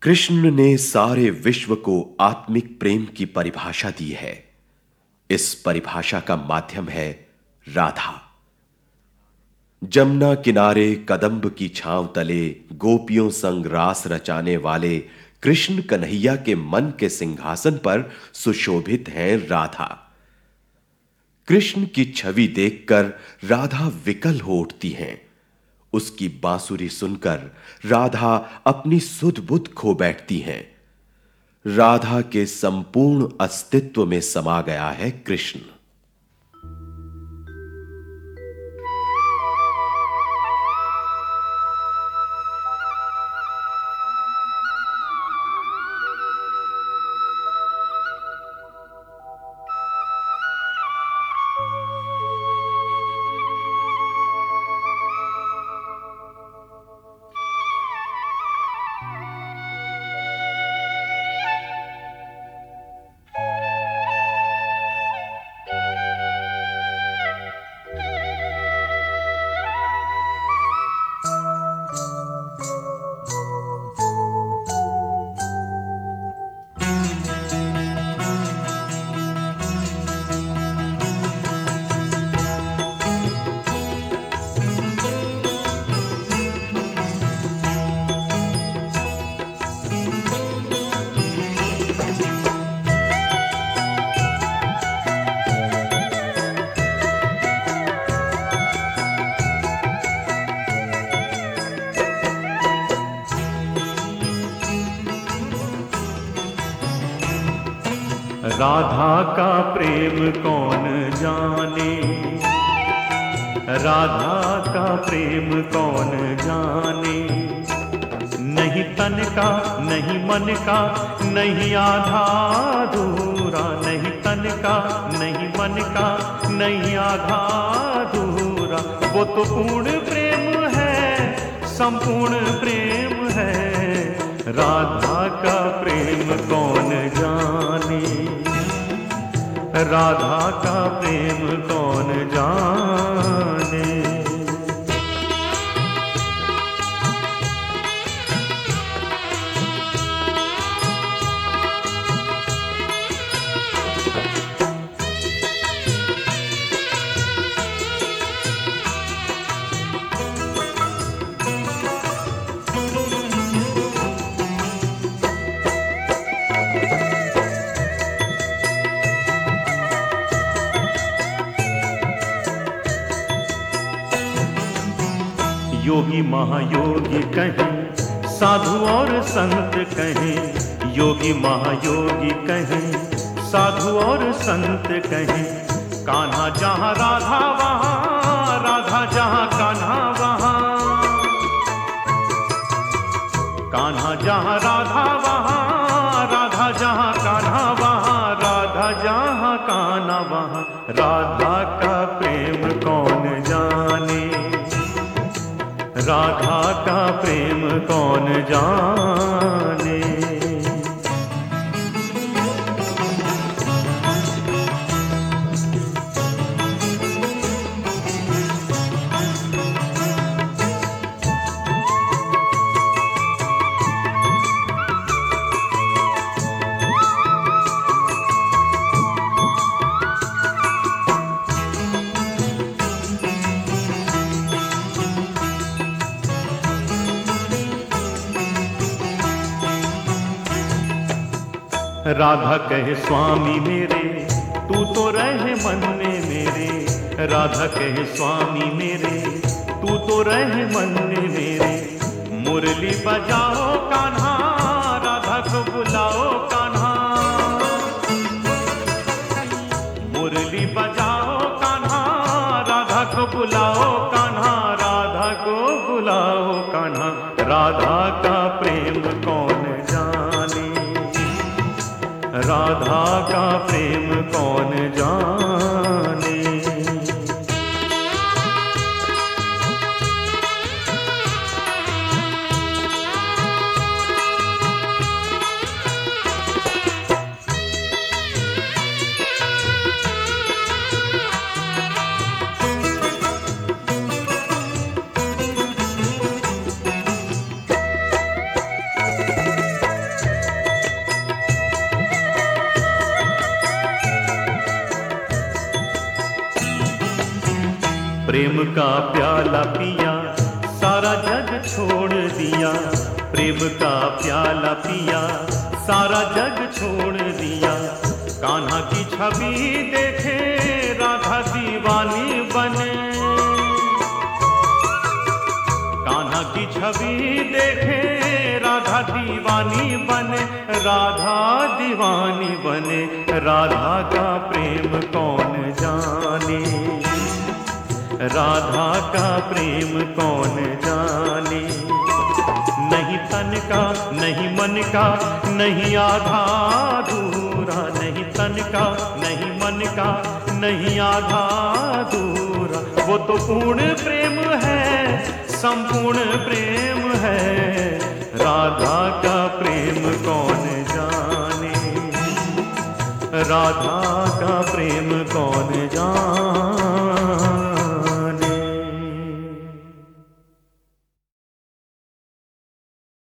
कृष्ण ने सारे विश्व को आत्मिक प्रेम की परिभाषा दी है। इस परिभाषा का माध्यम है राधा। जमुना किनारे कदंब की छांव तले गोपियों संग रास रचाने वाले कृष्ण कन्हैया के मन के सिंहासन पर सुशोभित हैं राधा। कृष्ण की छवि देखकर राधा विकल हो उठती हैं। उसकी बांसुरी सुनकर राधा अपनी सुध बुध खो बैठती हैं। राधा के संपूर्ण अस्तित्व में समा गया है कृष्ण। राधा का प्रेम कौन जाने, राधा का प्रेम कौन जाने। नहीं तन का नहीं मन का नहीं आधा अधूरा, नहीं तन का नहीं मन का नहीं आधा अधूरा। वो तो पूर्ण प्रेम है, संपूर्ण प्रेम है। राधा का प्रेम कौन जाने, राधा का प्रेम कौन जाने। योगी महायोगी कहें, साधु और संत कहें। योगी महायोगी कहें, साधु और संत कहें। कान्हा जहाँ राधा वहाँ, राधा जहाँ कान्हा वहाँ। कान्हा जहाँ राधा वहाँ, राधा जहाँ कान्हा वहाँ। राधा जहाँ कान्हा वहाँ। राधा का प्रेम कौन जाने, राधा का प्रेम कौन जाने। राधा कहे स्वामी मेरे, तू तो रहे मन में मेरे। राधा कहे स्वामी मेरे, तू तो रहे मन में मेरे। मुरली बजाओ कान्हा, राधा को बुलाओ कान्हा। मुरली बजाओ कान्हा, राधा को बुलाओ कान्हा। राधा को बुलाओ कान्हा। राधा का प्रेम कौन जाने, राधा का प्रेम कौन जाने। प्रेम का प्याला पिया सारा जग छोड़ दिया, प्रेम का प्याला पिया सारा जग छोड़ दिया। कान्हा की छवि देखे राधा दीवानी बने, कान्हा की छवि देखे राधा दीवानी बने, राधा दीवानी बने। राधा का प्रेम कौन जाने, राधा का प्रेम कौन जाने। नहीं तन का नहीं मन का नहीं आधा अधूरा, नहीं तन का नहीं मन का नहीं आधा अधूरा। वो तो पूर्ण प्रेम है, संपूर्ण प्रेम है। राधा का प्रेम कौन जाने, राधा का प्रेम कौन जाने।